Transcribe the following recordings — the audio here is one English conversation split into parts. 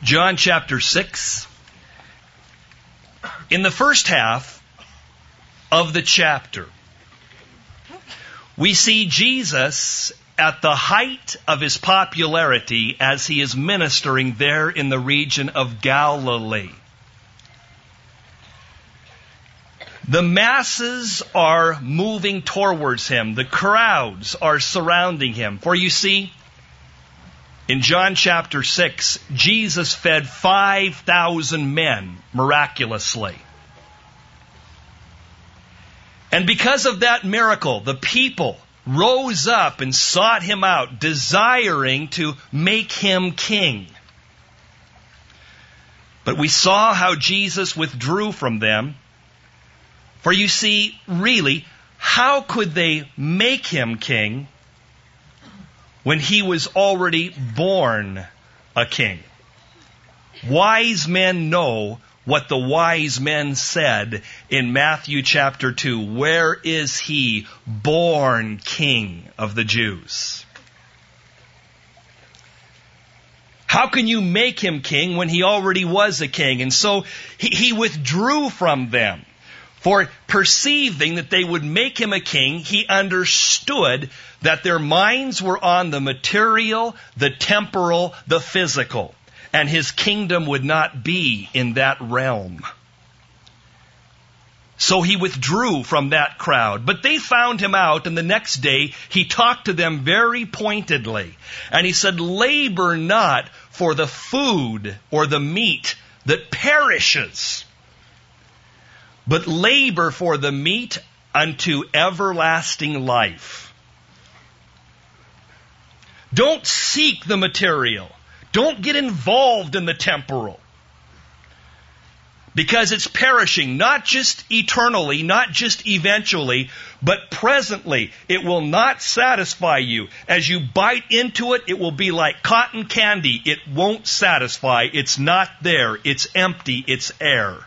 John chapter 6. In the first half of the chapter, we see Jesus at the height of his popularity as he is ministering there in the region of Galilee. The masses are moving towards him. The crowds are surrounding him. For you see, in John chapter 6, Jesus fed 5,000 men miraculously. And because of that miracle, the people rose up and sought him out, desiring to make him king. But we saw how Jesus withdrew from them. For you see, really, how could they make him king when he was already born a king? Wise men know what the wise men said in Matthew chapter 2. Where is he born king of the Jews? How can you make him king when he already was a king? And so he withdrew from them. For perceiving that they would make him a king, he understood that their minds were on the material, the temporal, the physical, and his kingdom would not be in that realm. So he withdrew from that crowd. But they found him out, and the next day he talked to them very pointedly. And he said, labor not for the food or the meat that perishes, but labor for the meat unto everlasting life. Don't seek the material. Don't get involved in the temporal. Because it's perishing, not just eternally, not just eventually, but presently. It will not satisfy you. As you bite into it, it will be like cotton candy. It won't satisfy. It's not there. It's empty. It's air.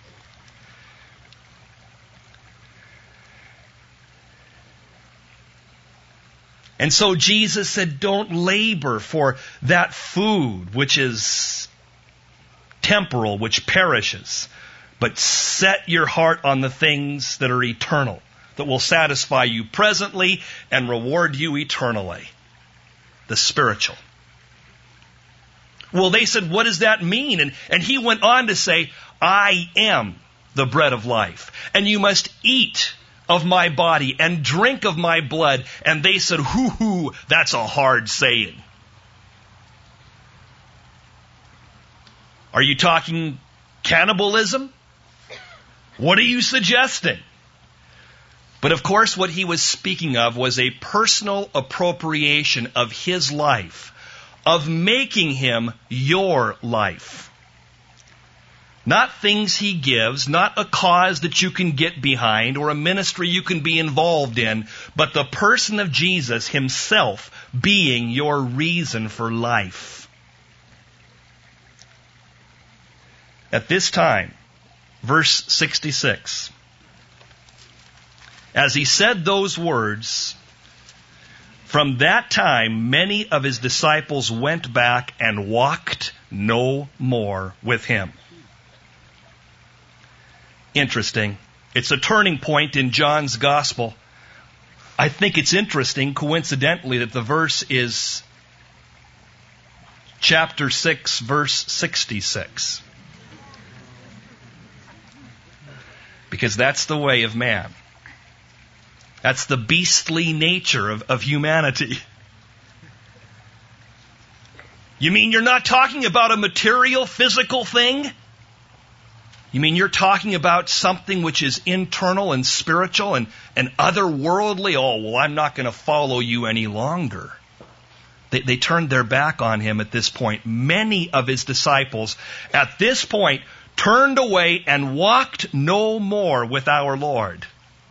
And so Jesus said, don't labor for that food which is temporal, which perishes, but set your heart on the things that are eternal, that will satisfy you presently and reward you eternally. The spiritual. Well, they said, what does that mean? And he went on to say, I am the bread of life, and you must eat of my body and drink of my blood. And they said, hoo, that's a hard saying. Are you talking cannibalism? What are you suggesting? But of course, what he was speaking of was a personal appropriation of his life, of making him your life. Not things he gives, not a cause that you can get behind or a ministry you can be involved in, but the person of Jesus himself being your reason for life. At this time, verse 66, as he said those words, from that time many of his disciples went back and walked no more with him. Interesting. It's a turning point in John's gospel. I think it's interesting, coincidentally, that the verse is chapter 6, verse 66. Because that's the way of man. That's the beastly nature of humanity. You mean you're not talking about a material, physical thing? You mean you're talking about something which is internal and spiritual and otherworldly? Oh, well, I'm not going to follow you any longer. They turned their back on him at this point. Many of his disciples at this point turned away and walked no more with our Lord.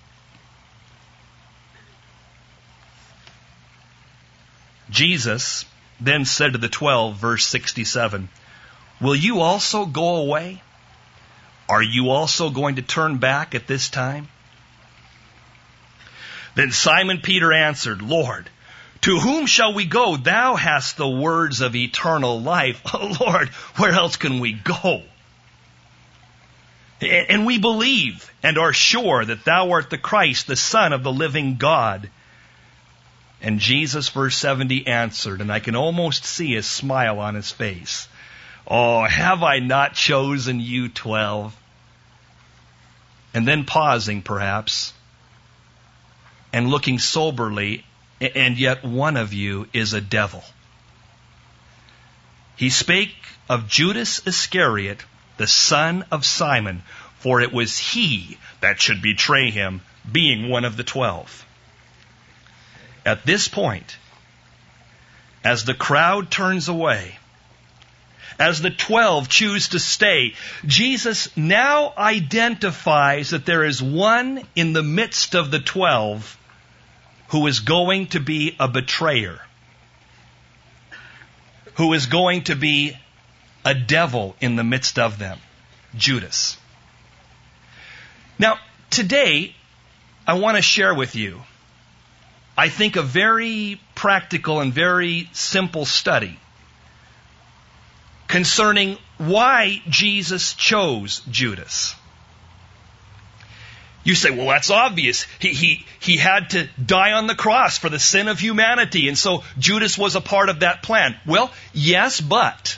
Jesus then said to the 12, verse 67, will you also go away? Are you also going to turn back at this time? Then Simon Peter answered, Lord, To whom shall we go? Thou hast the words of eternal life. Oh, Lord, where else can we go? And we believe and are sure that thou art the Christ, the Son of the living God. And Jesus, verse 70, answered, and I can almost see a smile on his face. Oh, have I not chosen you 12? And then pausing perhaps, and looking soberly, and yet one of you is a devil. He spake of Judas Iscariot, the son of Simon, for it was he that should betray him, being one of the 12. At this point, as the crowd turns away, as the 12 choose to stay, Jesus now identifies that there is one in the midst of the 12 who is going to be a betrayer, who is going to be a devil in the midst of them, Judas. Now, today, I want to share with you, I think, a very practical and very simple study concerning why Jesus chose Judas. You say, well, that's obvious. He had to die on the cross for the sin of humanity, and so Judas was a part of that plan. Well, yes, but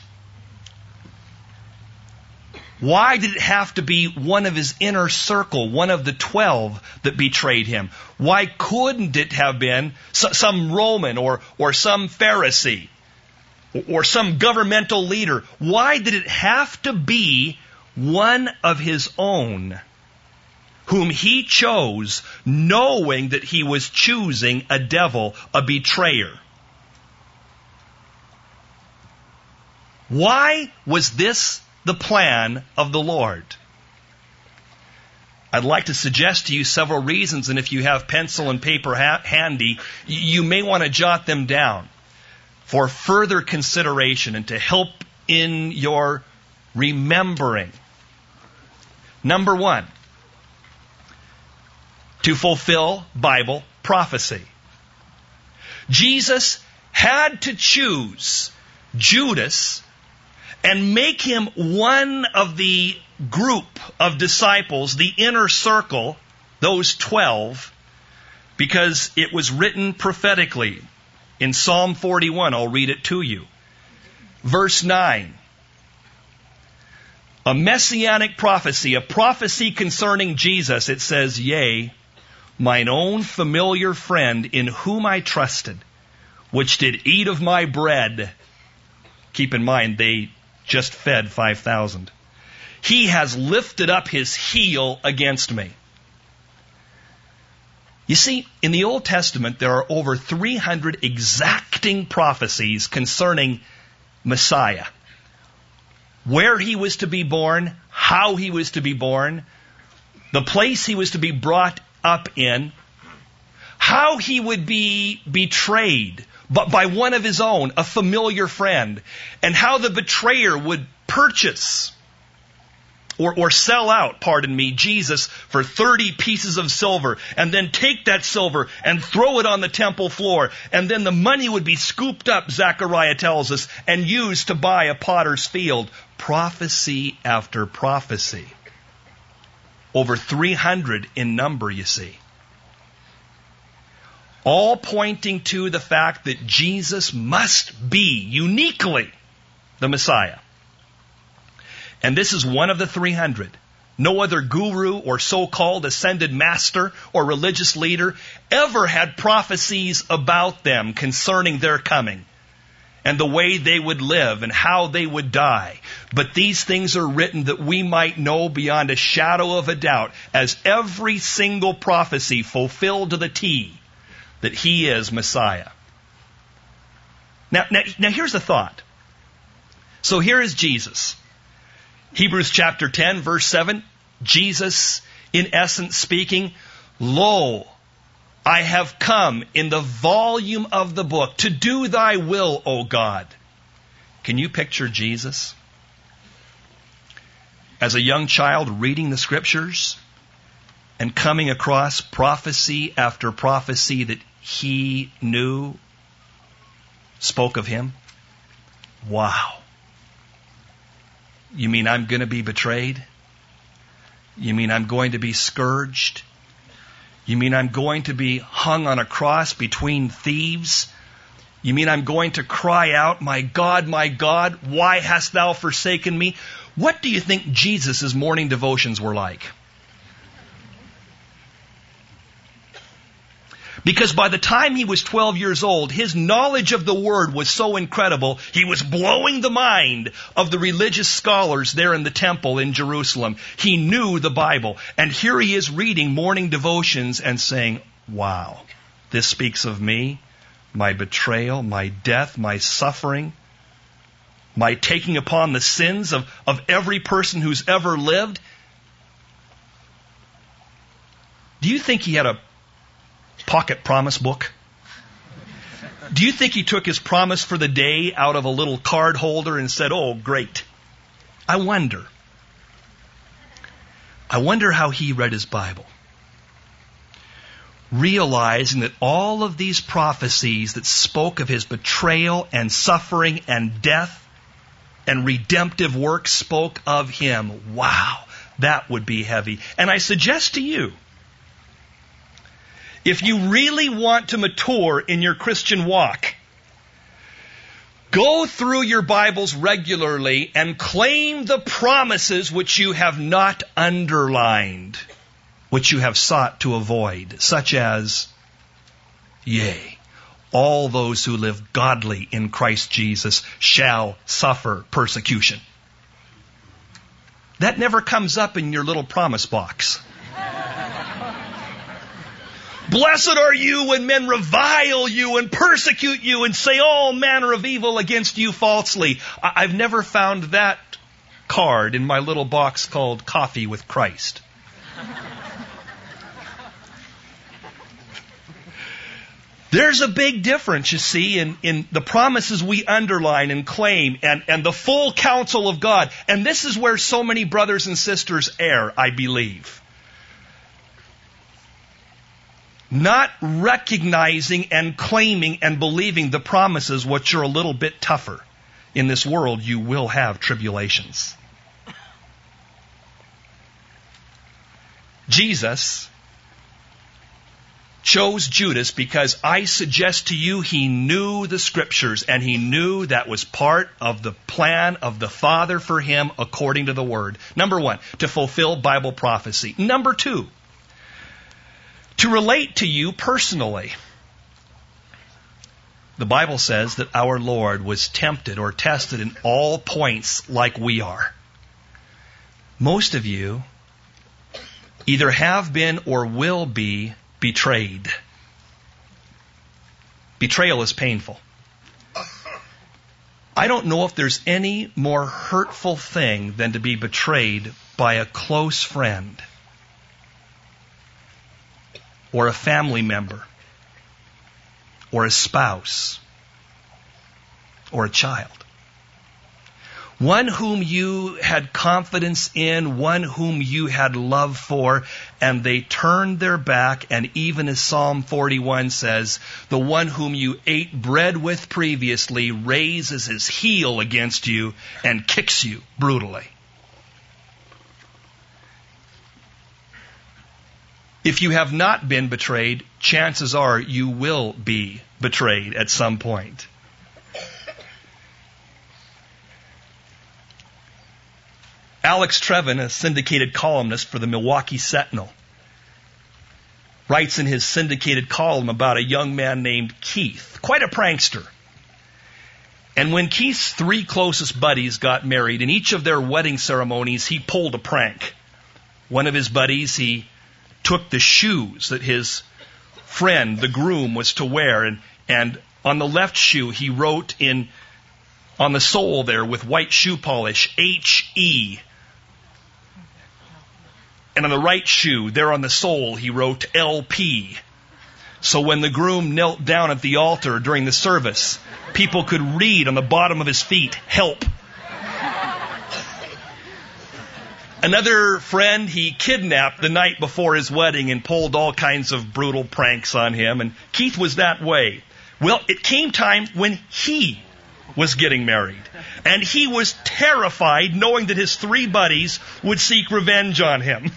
why did it have to be one of his inner circle, one of the 12 that betrayed him? Why couldn't it have been some Roman or some Pharisee or some governmental leader? Why did it have to be one of his own whom he chose, knowing that he was choosing a devil, a betrayer? Why was this the plan of the Lord? I'd like to suggest to you several reasons, and if you have pencil and paper handy, you may want to jot them down for further consideration and to help in your remembering. Number one, to fulfill Bible prophecy. Jesus had to choose Judas and make him one of the group of disciples, the inner circle, those 12, because it was written prophetically in Psalm 41. I'll read it to you. Verse 9. A messianic prophecy, a prophecy concerning Jesus. It says, yea, mine own familiar friend in whom I trusted, which did eat of my bread. Keep in mind, they just fed 5,000. He has lifted up his heel against me. You see, in the Old Testament, there are over 300 exacting prophecies concerning Messiah. Where he was to be born, how he was to be born, the place he was to be brought up in, how he would be betrayed, but by one of his own, a familiar friend, and how the betrayer would purchase or sell out, Jesus, for 30 pieces of silver, and then take that silver and throw it on the temple floor, and then the money would be scooped up, Zechariah tells us, and used to buy a potter's field. Prophecy after prophecy. Over 300 in number, you see. All pointing to the fact that Jesus must be uniquely the Messiah. And this is one of the 300. No other guru or so-called ascended master or religious leader ever had prophecies about them concerning their coming and the way they would live and how they would die. But these things are written that we might know beyond a shadow of a doubt, as every single prophecy fulfilled to the T, that he is Messiah. Now here's the thought. So here is Jesus. Hebrews chapter 10, verse 7, Jesus, in essence speaking, Lo, I have come in the volume of the book to do thy will, O God. Can you picture Jesus as a young child reading the scriptures and coming across prophecy after prophecy that he knew spoke of him? Wow. You mean I'm going to be betrayed? You mean I'm going to be scourged? You mean I'm going to be hung on a cross between thieves? You mean I'm going to cry out, my God, why hast thou forsaken me? What do you think Jesus' morning devotions were like? Because by the time he was 12 years old, his knowledge of the Word was so incredible, he was blowing the mind of the religious scholars there in the temple in Jerusalem. He knew the Bible. And here he is reading morning devotions and saying, wow, this speaks of me, my betrayal, my death, my suffering, my taking upon the sins of every person who's ever lived. Do you think he had a pocket promise book? Do you think he took his promise for the day out of a little card holder and said, oh, great? I wonder how he read his Bible, realizing that all of these prophecies that spoke of his betrayal and suffering and death and redemptive work spoke of him. Wow, that would be heavy. And I suggest to you, if you really want to mature in your Christian walk, go through your Bibles regularly and claim the promises which you have not underlined, which you have sought to avoid, such as, yea, all those who live godly in Christ Jesus shall suffer persecution. That never comes up in your little promise box. Blessed are you when men revile you and persecute you and say all manner of evil against you falsely. I've never found that card in my little box called Coffee with Christ. There's a big difference, you see, in the promises we underline and claim and the full counsel of God. And this is where so many brothers and sisters err, I believe. Not recognizing and claiming and believing the promises which are a little bit tougher. In this world, you will have tribulations. Jesus chose Judas because I suggest to you he knew the Scriptures and he knew that was part of the plan of the Father for him according to the Word. Number one, to fulfill Bible prophecy. Number two, to relate to you personally. The Bible says that our Lord was tempted or tested in all points like we are. Most of you either have been or will be betrayed. Betrayal is painful. I don't know if there's any more hurtful thing than to be betrayed by a close friend or a family member or a spouse or a child. One whom you had confidence in, one whom you had love for, and they turned their back, and even as Psalm 41 says, the one whom you ate bread with previously raises his heel against you and kicks you brutally. If you have not been betrayed, chances are you will be betrayed at some point. Alex Trevin, a syndicated columnist for the Milwaukee Sentinel, writes in his syndicated column about a young man named Keith, quite a prankster. And when Keith's three closest buddies got married, in each of their wedding ceremonies, he pulled a prank. One of his buddies, he took the shoes that his friend, the groom, was to wear, and on the left shoe, he wrote on the sole there with white shoe polish, H-E. And on the right shoe, there on the sole, he wrote LP. So when the groom knelt down at the altar during the service, people could read on the bottom of his feet, help. Another friend he kidnapped the night before his wedding and pulled all kinds of brutal pranks on him. And Keith was that way. Well, it came time when he was getting married. And he was terrified knowing that his 3 buddies would seek revenge on him.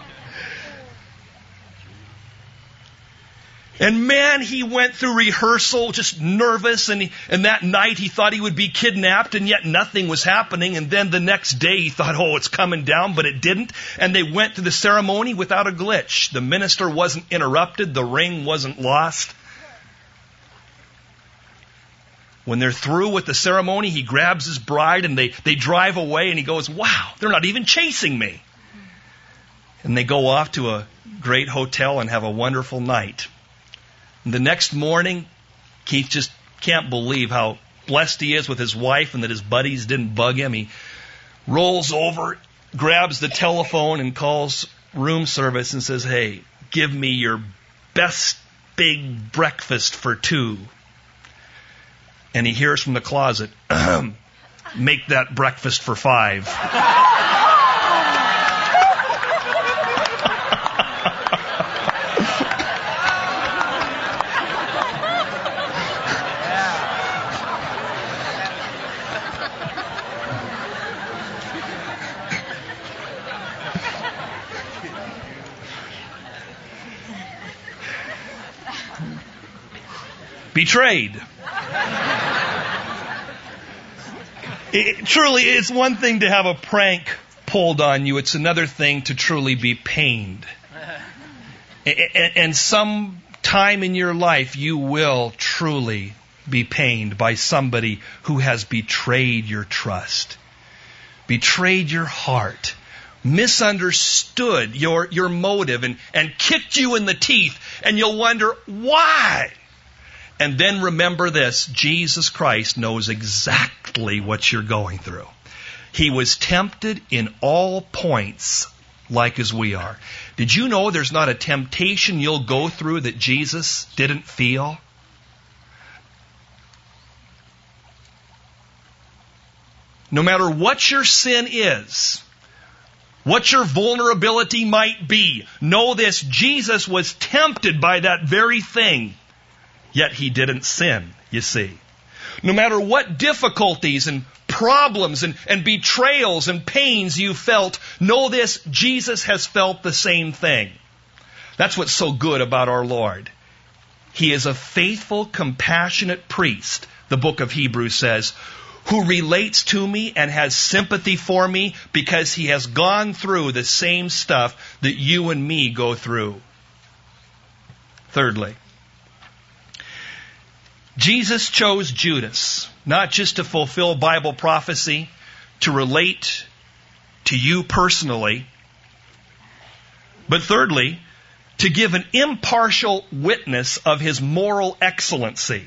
And man, he went through rehearsal just nervous, and that night he thought he would be kidnapped, and yet nothing was happening. And then the next day he thought, oh, it's coming down, but it didn't. And they went to the ceremony without a glitch. The minister wasn't interrupted. The ring wasn't lost. When they're through with the ceremony, he grabs his bride and they drive away, and he goes, wow, they're not even chasing me. And they go off to a great hotel and have a wonderful night. And the next morning, Keith just can't believe how blessed he is with his wife and that his buddies didn't bug him. He rolls over, grabs the telephone and calls room service and says, hey, give me your best big breakfast for 2. And he hears from the closet, make that breakfast for 5. Betrayed. Truly, it's one thing to have a prank pulled on you. It's another thing to truly be pained. And some time in your life, you will truly be pained by somebody who has betrayed your trust, betrayed your heart, misunderstood your motive, and kicked you in the teeth, and you'll wonder, why? And then remember this, Jesus Christ knows exactly what you're going through. He was tempted in all points like as we are. Did you know there's not a temptation you'll go through that Jesus didn't feel? No matter what your sin is, what your vulnerability might be, know this, Jesus was tempted by that very thing. Yet he didn't sin, you see. No matter what difficulties and problems and betrayals and pains you felt, know this, Jesus has felt the same thing. That's what's so good about our Lord. He is a faithful, compassionate priest, the book of Hebrews says, who relates to me and has sympathy for me because he has gone through the same stuff that you and me go through. Thirdly, Jesus chose Judas, not just to fulfill Bible prophecy, to relate to you personally, but thirdly, to give an impartial witness of his moral excellency.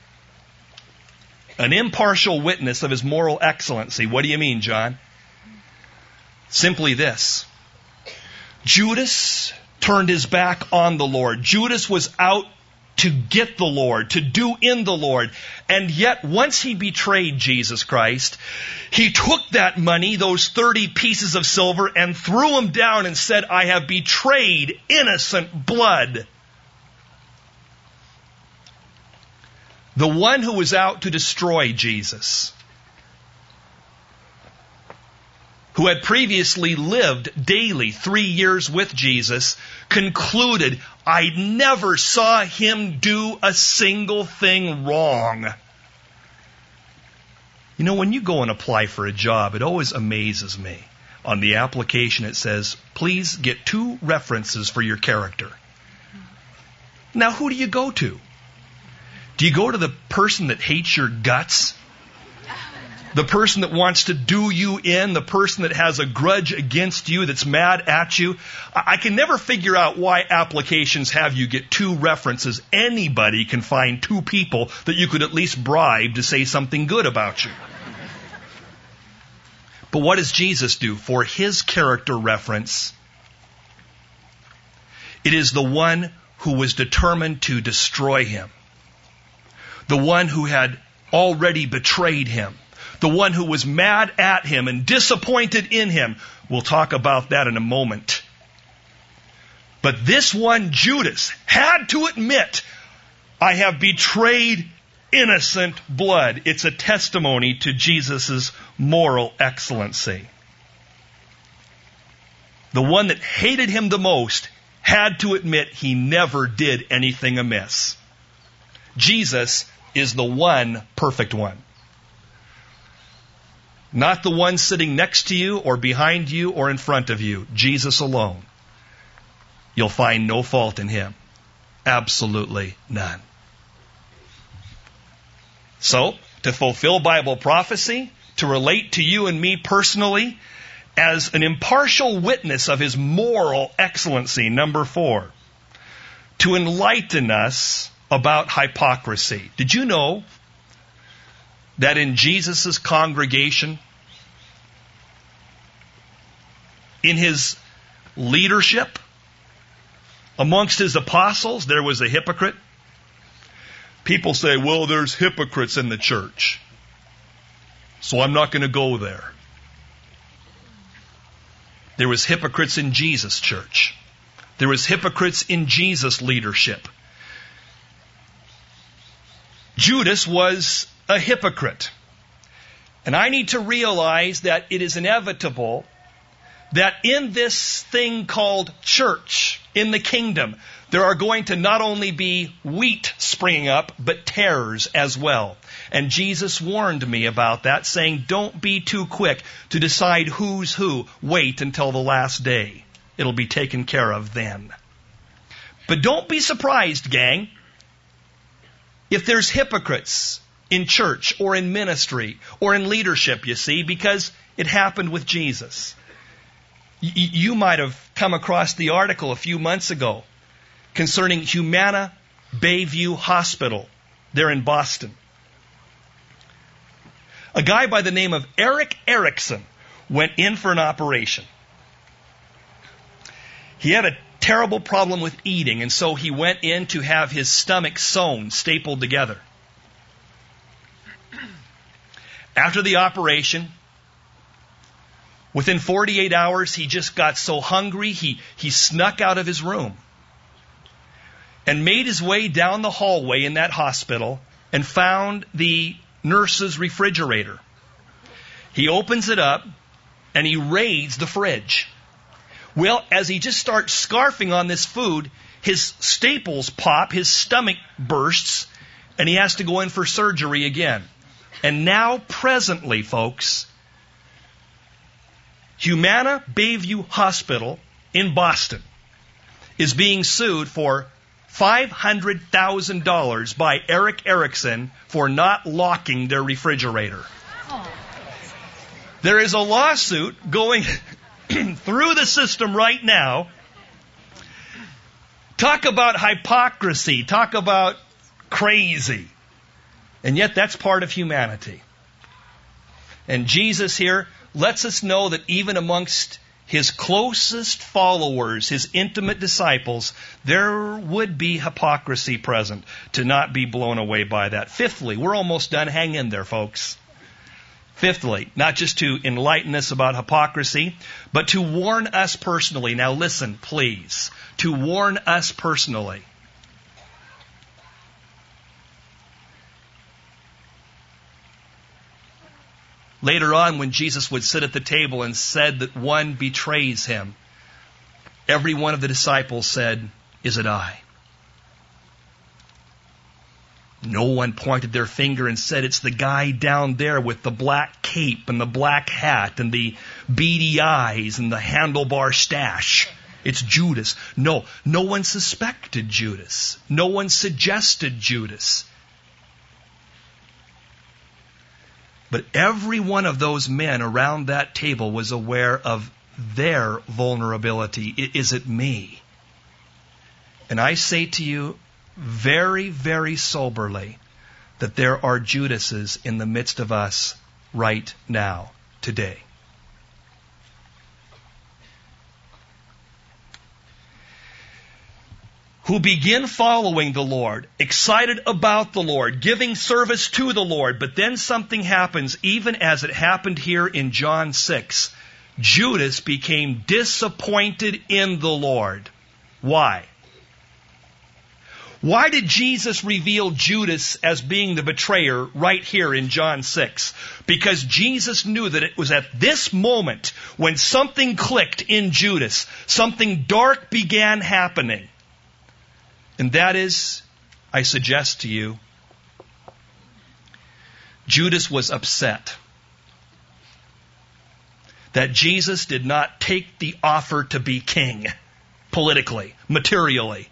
An impartial witness of his moral excellency. What do you mean, John? Simply this. Judas turned his back on the Lord. Judas was out to get the Lord, to do in the Lord. And yet, once he betrayed Jesus Christ, he took that money, those 30 pieces of silver, and threw them down and said, I have betrayed innocent blood. The one who was out to destroy Jesus, who had previously lived daily 3 years with Jesus, concluded, I never saw him do a single thing wrong. You know, when you go and apply for a job, it always amazes me. On the application it says, please get 2 references for your character. Now, who do you go to? Do you go to the person that hates your guts? The person that wants to do you in, the person that has a grudge against you, that's mad at you. I can never figure out why applications have you get 2 references. Anybody can find 2 people that you could at least bribe to say something good about you. But what does Jesus do? For his character reference, it is the one who was determined to destroy him. The one who had already betrayed him. The one who was mad at him and disappointed in him. We'll talk about that in a moment. But this one, Judas, had to admit, I have betrayed innocent blood. It's a testimony to Jesus' moral excellency. The one that hated him the most had to admit he never did anything amiss. Jesus is the one perfect one. Not the one sitting next to you or behind you or in front of you. Jesus alone. You'll find no fault in him. Absolutely none. So, to fulfill Bible prophecy, to relate to you and me personally as an impartial witness of his moral excellency, number 4, to enlighten us about hypocrisy. Did you know that in Jesus' congregation, in his leadership, amongst his apostles, there was a hypocrite? People say, well, there's hypocrites in the church, so I'm not going to go there. There was hypocrites in Jesus' church. There was hypocrites in Jesus' leadership. Judas was a hypocrite. And I need to realize that it is inevitable that in this thing called church, in the kingdom, there are going to not only be wheat springing up, but tares as well. And Jesus warned me about that, saying, don't be too quick to decide who's who. Wait until the last day. It'll be taken care of then. But don't be surprised, gang, if there's hypocrites in church or in ministry or in leadership, you see, because it happened with Jesus. You might have come across the article a few months ago concerning Humana Bayview Hospital there in Boston. A guy by the name of Eric Erickson went in for an operation. He had a terrible problem with eating, and so he went in to have his stomach sewn, stapled together. After the operation, within 48 hours, he just got so hungry, he snuck out of his room and made his way down the hallway in that hospital and found the nurse's refrigerator. He opens it up and he raids the fridge. Well, as he just starts scarfing on this food, his staples pop, his stomach bursts, and he has to go in for surgery again. And now, presently, folks, Humana Bayview Hospital in Boston is being sued for $500,000 by Eric Erickson for not locking their refrigerator. Oh. There is a lawsuit going through the system right now. Talk about hypocrisy. Talk about crazy. And yet that's part of humanity. And Jesus here lets us know that even amongst his closest followers, his intimate disciples, there would be hypocrisy present, to not be blown away by that. Fifthly, we're almost done. Hang in there, folks. Fifthly, not just to enlighten us about hypocrisy, but to warn us personally. Now listen, please. To warn us personally. Later on, when Jesus would sit at the table and said that one betrays him, every one of the disciples said, "Is it I?" No one pointed their finger and said, "It's the guy down there with the black cape and the black hat and the beady eyes and the handlebar stash. It's Judas." No one suspected Judas. No one suggested Judas. But every one of those men around that table was aware of their vulnerability. Is it me? And I say to you very, very soberly that there are Judases in the midst of us right now, today. Who begin following the Lord, excited about the Lord, giving service to the Lord, but then something happens, even as it happened here in John 6. Judas became disappointed in the Lord. Why? Why did Jesus reveal Judas as being the betrayer right here in John 6? Because Jesus knew that it was at this moment when something clicked in Judas, something dark began happening. And that is, I suggest to you, Judas was upset that Jesus did not take the offer to be king, politically, materially.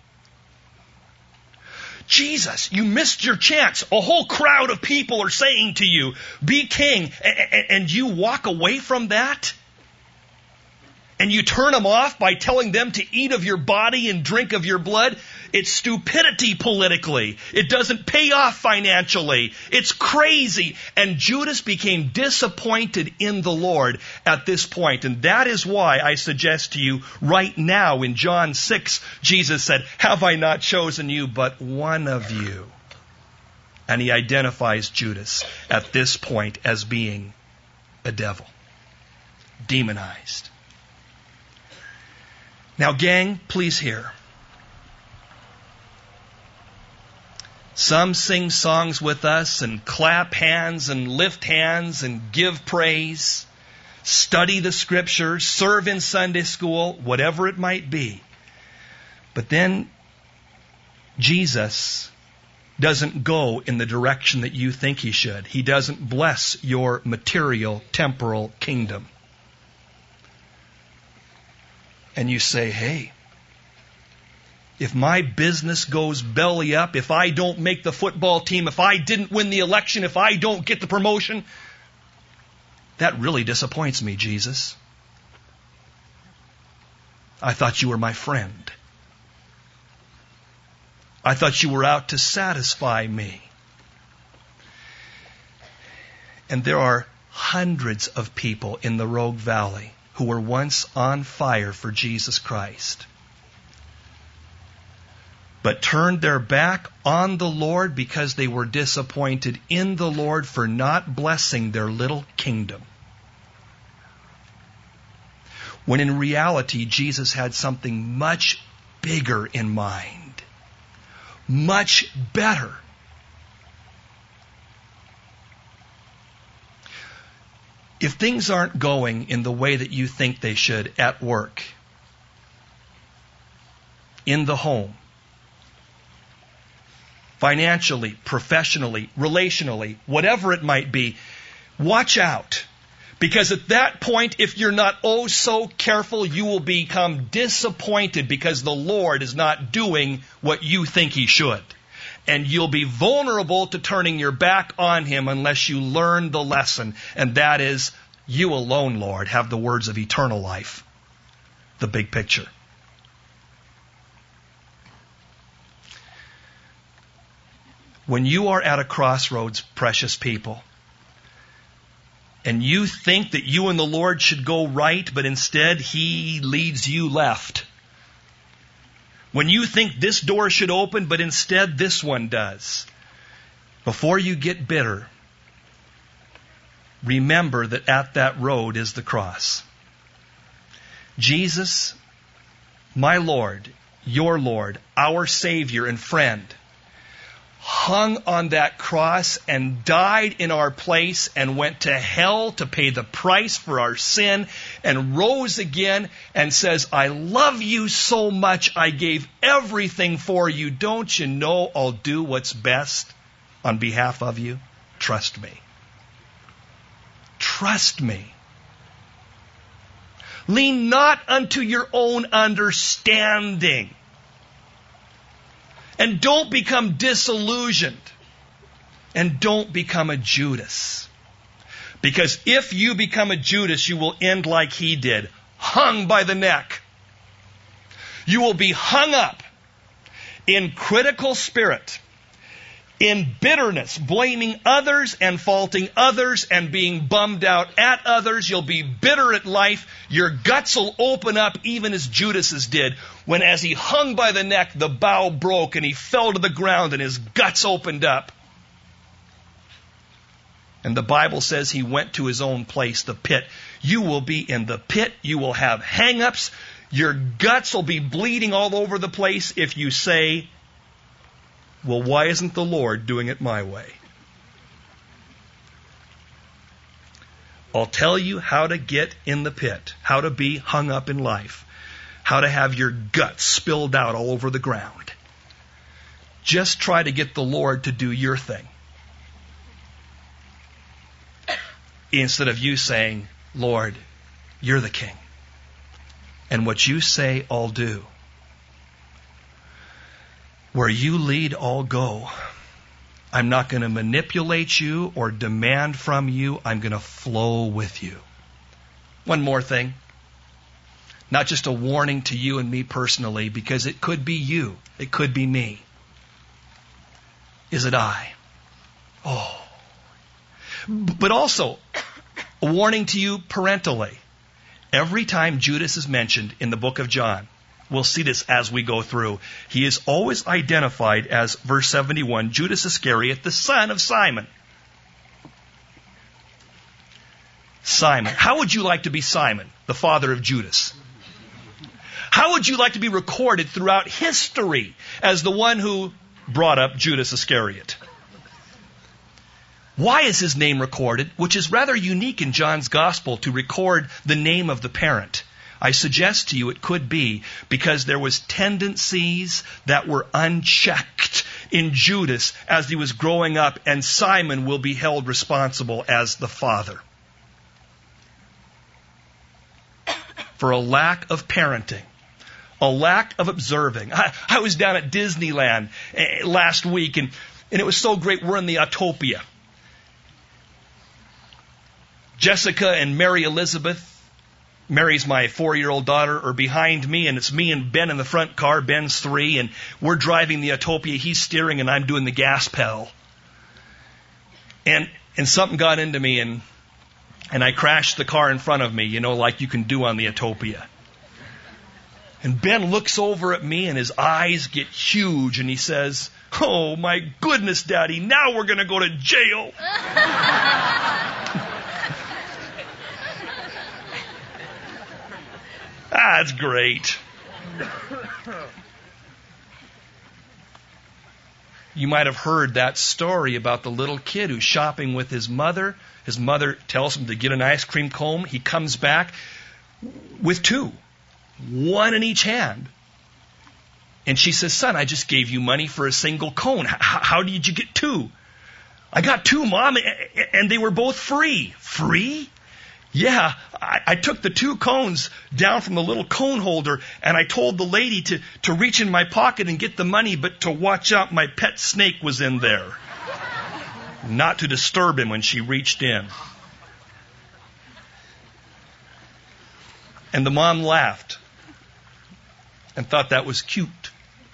Jesus, you missed your chance. A whole crowd of people are saying to you, be king, and you walk away from that? And you turn them off by telling them to eat of your body and drink of your blood? It's stupidity politically. It doesn't pay off financially. It's crazy. And Judas became disappointed in the Lord at this point. And that is why I suggest to you right now in John 6, Jesus said, have I not chosen you but one of you? And he identifies Judas at this point as being a devil, demonized. Now, gang, please hear. Some sing songs with us and clap hands and lift hands and give praise, study the scriptures, serve in Sunday school, whatever it might be. But then Jesus doesn't go in the direction that you think he should. He doesn't bless your material, temporal kingdom. And you say, hey, if my business goes belly up, if I don't make the football team, if I didn't win the election, if I don't get the promotion, that really disappoints me, Jesus. I thought you were my friend. I thought you were out to satisfy me. And there are hundreds of people in the Rogue Valley who were once on fire for Jesus Christ, but turned their back on the Lord because they were disappointed in the Lord for not blessing their little kingdom. When in reality, Jesus had something much bigger in mind, much better. If things aren't going in the way that you think they should at work, in the home, financially, professionally, relationally, whatever it might be, watch out. Because at that point, if you're not oh so careful, you will become disappointed because the Lord is not doing what you think he should. And you'll be vulnerable to turning your back on him unless you learn the lesson. And that is, you alone, Lord, have the words of eternal life. The big picture. When you are at a crossroads, precious people, and you think that you and the Lord should go right, but instead he leads you left. When you think this door should open, but instead this one does. Before you get bitter, remember that at that road is the cross. Jesus, my Lord, your Lord, our Savior and friend, hung on that cross and died in our place and went to hell to pay the price for our sin and rose again and says, I love you so much I gave everything for you. Don't you know I'll do what's best on behalf of you? Trust me. Trust me. Lean not unto your own understanding. And don't become disillusioned. And don't become a Judas. Because if you become a Judas, you will end like he did, hung by the neck. You will be hung up in critical spirit, in bitterness, blaming others and faulting others and being bummed out at others. You'll be bitter at life. Your guts will open up even as Judas's did, when as he hung by the neck, the bow broke and he fell to the ground and his guts opened up. And the Bible says he went to his own place, the pit. You will be in the pit. You will have hang-ups. Your guts will be bleeding all over the place if you say, Well, why isn't the Lord doing it my way? I'll tell you how to get in the pit, how to be hung up in life, how to have your guts spilled out all over the ground. Just try to get the Lord to do your thing. Instead of you saying, Lord, you're the king. And what you say, I'll do. Where you lead, I'll go. I'm not going to manipulate you or demand from you. I'm going to flow with you. One more thing. Not just a warning to you and me personally, because it could be you. It could be me. Is it I? Oh. But also, a warning to you parentally. Every time Judas is mentioned in the book of John, we'll see this as we go through, he is always identified as, verse 71, Judas Iscariot, the son of Simon. Simon. How would you like to be Simon, the father of Judas? How would you like to be recorded throughout history as the one who brought up Judas Iscariot? Why is his name recorded, which is rather unique in John's gospel to record the name of the parent? I suggest to you it could be because there was tendencies that were unchecked in Judas as he was growing up, and Simon will be held responsible as the father for a lack of parenting, a lack of observing. I was down at Disneyland last week, and it was so great. We're in the Autopia. Jessica and Mary Elizabeth, Mary's my 4-year-old daughter, are behind me, and it's me and Ben in the front car. Ben's 3, and we're driving the Autopia. He's steering, and I'm doing the gas pedal. And something got into me, and I crashed the car in front of me, like you can do on the Autopia. And Ben looks over at me, and his eyes get huge, and he says, "Oh, my goodness, Daddy, now we're going to go to jail." That's great. You might have heard that story about the little kid who's shopping with his mother. His mother tells him to get an ice cream cone. He comes back with 2, one in each hand. And she says, "Son, I just gave you money for a single cone. How did you get 2? "I got 2, Mom, and they were both free." "Free?" "Yeah, I took the 2 cones down from the little cone holder, and I told the lady to reach in my pocket and get the money, but to watch out, my pet snake was in there. Not to disturb him when she reached in." And the mom laughed and thought that was cute.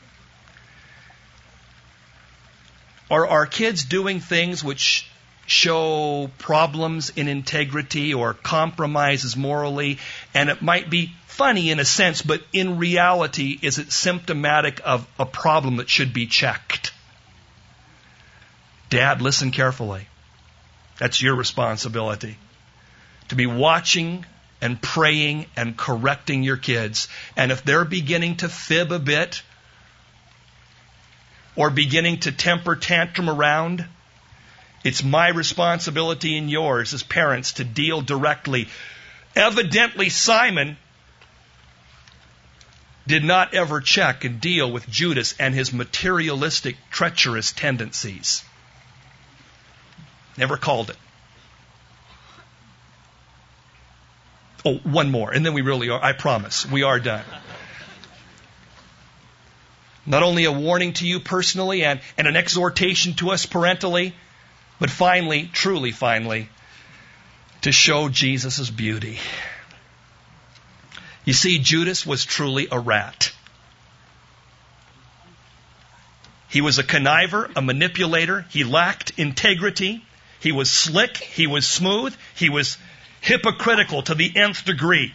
Are our kids doing things which show problems in integrity or compromises morally? And it might be funny in a sense, but in reality, is it symptomatic of a problem that should be checked? Dad, listen carefully. That's your responsibility. To be watching and praying and correcting your kids. And if they're beginning to fib a bit or beginning to temper tantrum around, it's my responsibility and yours as parents to deal directly. Evidently, Simon did not ever check and deal with Judas and his materialistic, treacherous tendencies. Never called it. Oh, one more, and then we really are, I promise, we are done. Not only a warning to you personally and an exhortation to us parentally, but finally, truly finally, to show Jesus' beauty. You see, Judas was truly a rat. He was a conniver, a manipulator. He lacked integrity. He was slick. He was smooth. He was hypocritical to the nth degree.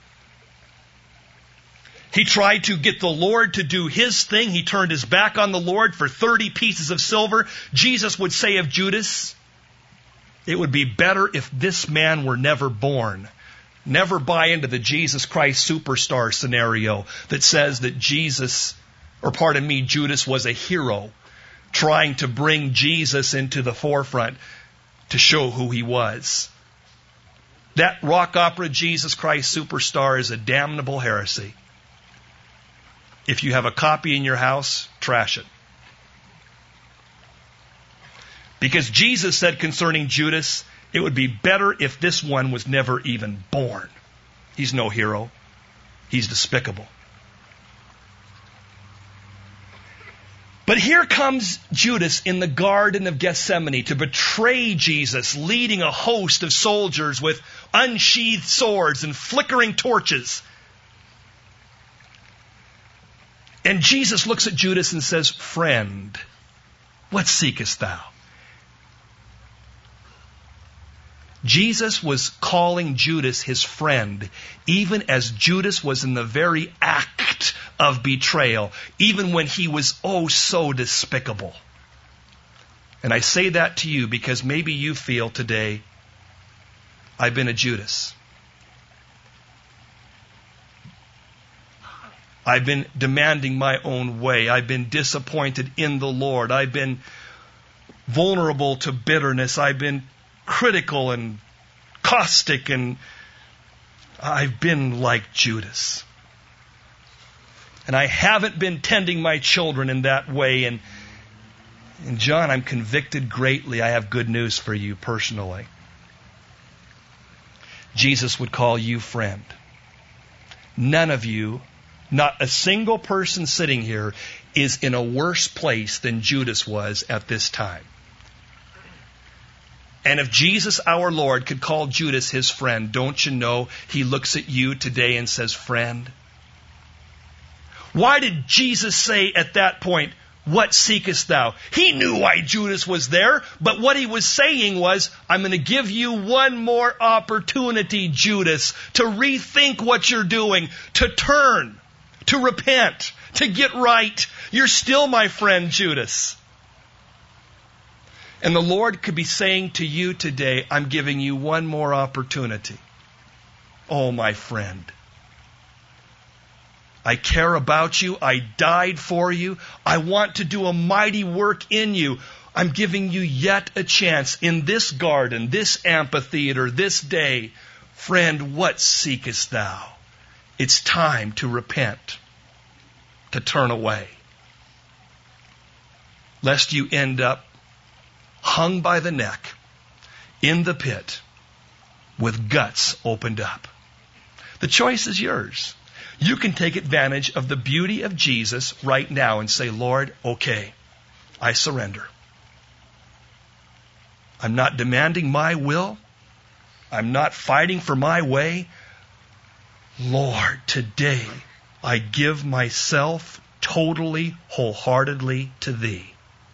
He tried to get the Lord to do his thing. He turned his back on the Lord for 30 pieces of silver. Jesus would say of Judas, "It would be better if this man were never born." Never buy into the Jesus Christ superstar scenario that says that Judas was a hero trying to bring Jesus into the forefront to show who he was. That rock opera Jesus Christ Superstar is a damnable heresy. If you have a copy in your house, trash it. Because Jesus said concerning Judas, it would be better if this one was never even born. He's no hero. He's despicable. But here comes Judas in the Garden of Gethsemane to betray Jesus, leading a host of soldiers with unsheathed swords and flickering torches. And Jesus looks at Judas and says, "Friend, what seekest thou?" Jesus was calling Judas his friend, even as Judas was in the very act of betrayal, even when he was oh so despicable. And I say that to you because maybe you feel today, I've been a Judas. I've been demanding my own way. I've been disappointed in the Lord. I've been vulnerable to bitterness. I've been critical and caustic, and I've been like Judas. And I haven't been tending my children in that way. And John, I'm convicted greatly. I have good news for you personally. Jesus would call you friend. None of you, not a single person sitting here, is in a worse place than Judas was at this time. And if Jesus, our Lord, could call Judas his friend, don't you know he looks at you today and says, "Friend"? Why did Jesus say at that point, "What seekest thou?" He knew why Judas was there, but what he was saying was, I'm going to give you one more opportunity, Judas, to rethink what you're doing, to turn, to repent, to get right. You're still my friend, Judas. And the Lord could be saying to you today, I'm giving you one more opportunity. Oh, my friend. I care about you. I died for you. I want to do a mighty work in you. I'm giving you yet a chance in this garden, this amphitheater, this day. Friend, what seekest thou? It's time to repent, to turn away, lest you end up hung by the neck in the pit with guts opened up. The choice is yours. You can take advantage of the beauty of Jesus right now and say, Lord, okay, I surrender. I'm not demanding my will. I'm not fighting for my way. Lord, today I give myself totally, wholeheartedly to Thee.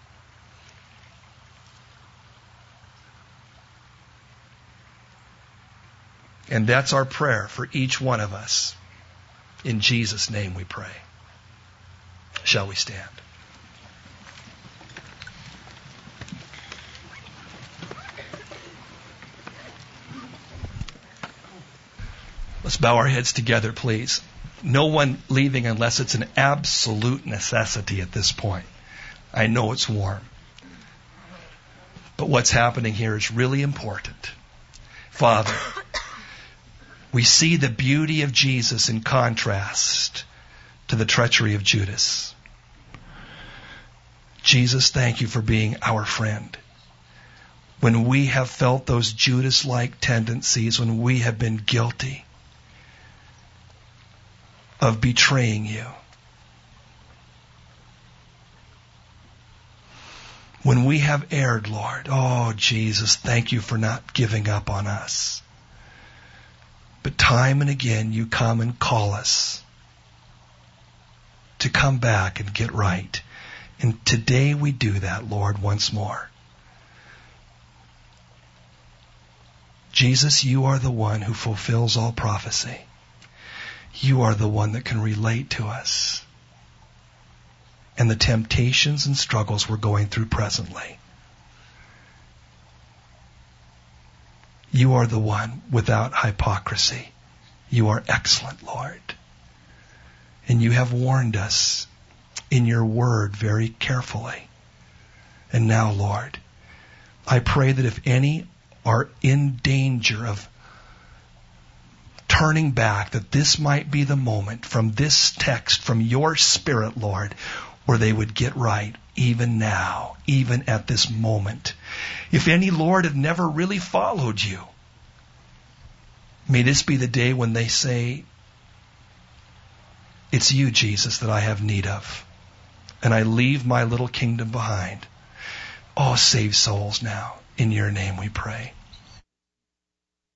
And that's our prayer for each one of us. In Jesus' name we pray. Shall we stand? Let's bow our heads together, please. No one leaving unless it's an absolute necessity at this point. I know it's warm. But what's happening here is really important. Father, we see the beauty of Jesus in contrast to the treachery of Judas. Jesus, thank you for being our friend. When we have felt those Judas-like tendencies, when we have been guilty of betraying you, when we have erred, Lord, oh Jesus, thank you for not giving up on us. But time and again, you come and call us to come back and get right. And today we do that, Lord, once more. Jesus, you are the one who fulfills all prophecy. You are the one that can relate to us and the temptations and struggles we're going through presently. You are the one without hypocrisy. You are excellent, Lord. And you have warned us in your word very carefully And now, Lord, I pray that if any are in danger of turning back, that this might be the moment from this text, from your Spirit, Lord, where they would get right, even now, even at this moment. If any, Lord, have never really followed you, may this be the day when they say, it's you, Jesus, that I have need of. And I leave my little kingdom behind. Oh, save souls now. In your name we pray.